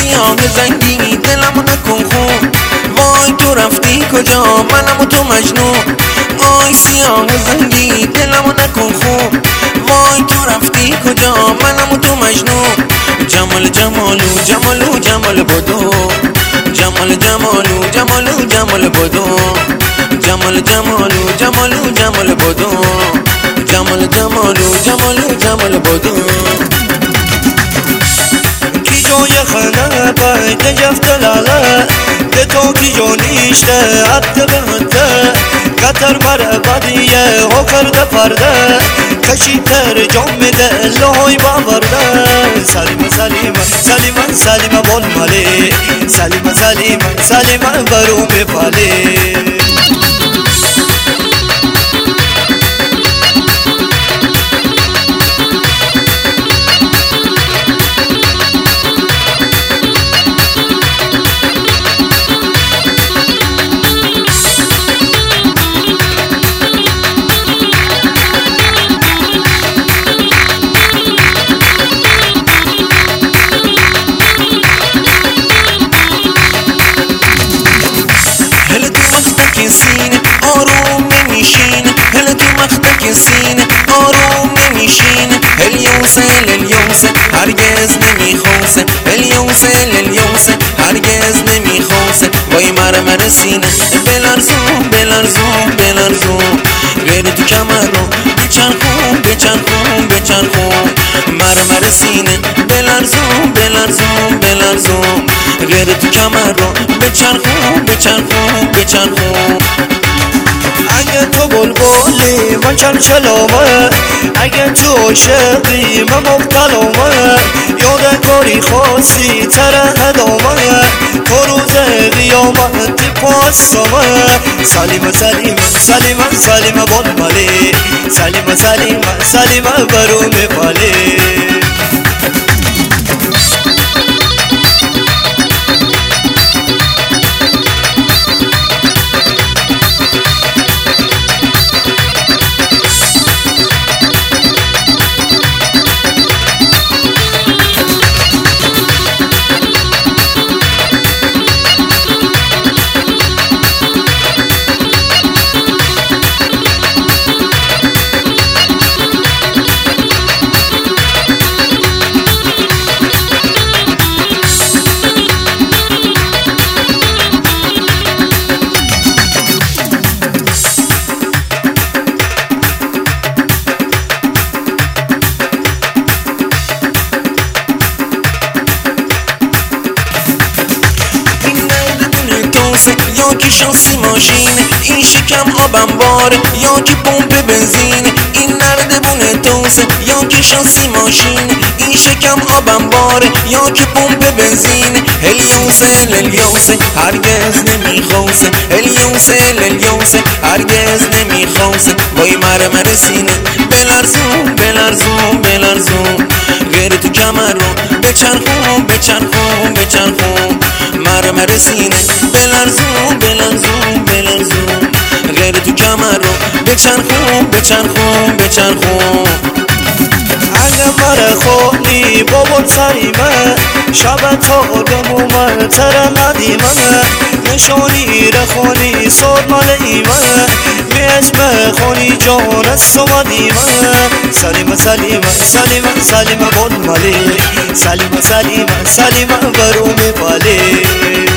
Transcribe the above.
سیاه زنگی دلمو نکن خون، وای تو رفتی کجا منم و تو مجنون. آی سیاه زنگی دلمو نکن خون، وای تو رفتی کجا منم و تو مجنون. جمال جمالو جمالو جمال بدو، جمال جمالو جمالو جمال بدو، جمال جمالو جمالو جمال بدو، جمال جمالو جمالو جمال بدو. کی جای خنه بایده جفت لاله ده تو کی جونیشته عبد بهته قطر بره بدیه ها کرده پرده کشی تر جام میده لهای باورده. سلیمه سلیمه سلیمه سلیمه بول مالی، سلیمه سلیمه سلیمه برو میپالی. سینه آروم نمیشین، هل تو مختک سینه آروم نمیشین. الیوسه الیوسه هرگز نمیخوسه، الیوسه الیوسه هرگز نمیخوسه. وای مرمر سینه بلرزون بلرزون بلرزون، غیر تو کمر رو بچرخون بچرخون بچرخون. مرمر سینه بلرزون بلرزون بلرزون، غیر تو کمر رو بچرخون بچرخون بچرخون. اگه تو بلبلی من چلچلامه، اگه تو عاشقی من مبتلامه، یادگاری خاصی تره هدامه، تو روز قیامت پاسمه. سلیمه سلیمه سلیمه سلیمه بلبلی، سلیمه سلیمه سلیمه برو میپالی. یا که شانسی ماشین، این شکم آبم باره یا که پمپ بنزین. این نردبونه توسه یا که شانسی ماشین، این شکم آبم باره یا که پمپ بنزین. الیوسه الیوسه هرگز نمیخوسه، الیوسه الیوسه هرگز نمیخوسه. وای مرمر سینه بلرزون بلرزون بلرزون، غیر تو کمر رو بچرخون بچرخون بچرخون. مرمر سینه بلرزون بلرزون بلرزون، غیر تو کمر رو بچرخون بچرخون بچرخون. اگه مره خونی بابا سریمه، شب تا دمومه تره ندیمه، نشانی رخونی سود مال ایمه، میشمه خونی جان استمادیمه. سلیمه سلیمه سلیمه سلیمه بول مالی، سلیمه سلیمه سلیمه برو میپالی.